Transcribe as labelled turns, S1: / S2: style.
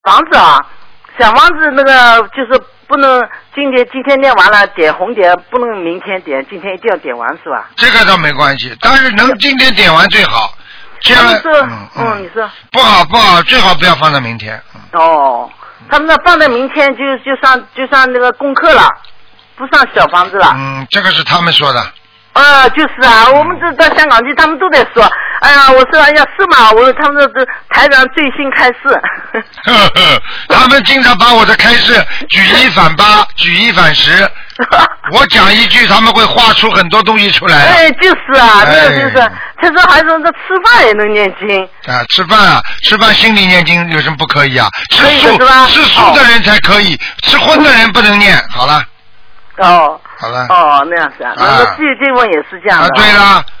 S1: 房子啊，小房子那个就是不能今天念完了点红点，不能明天点，今天一定要点完是吧？
S2: 这个倒没关系，但是能今天点完最好。这样
S1: 你说
S2: 不好，最好不要放到明天。
S1: 哦，他们那放在明天就上那个功课了，不上小房子了。
S2: 这个是他们说的。
S1: 就是啊，我们这到香港去，他们都在说，哎呀，我说哎呀是吗？我说他们这台长最新开示。
S2: 他们经常把我的开示举一反八，举一反十。我讲一句，他们会画出很多东西出来。
S1: 哎，就是啊，这个就是，他说还说这吃饭也能念经。
S2: 吃饭心里念经有什么不可以啊？
S1: 可以的是吧？
S2: 吃素的人才可以，吃荤的人不能念。好了。
S1: 好了。
S2: 那样
S1: 是啊。那个戒经文也是这样的。
S2: 对了，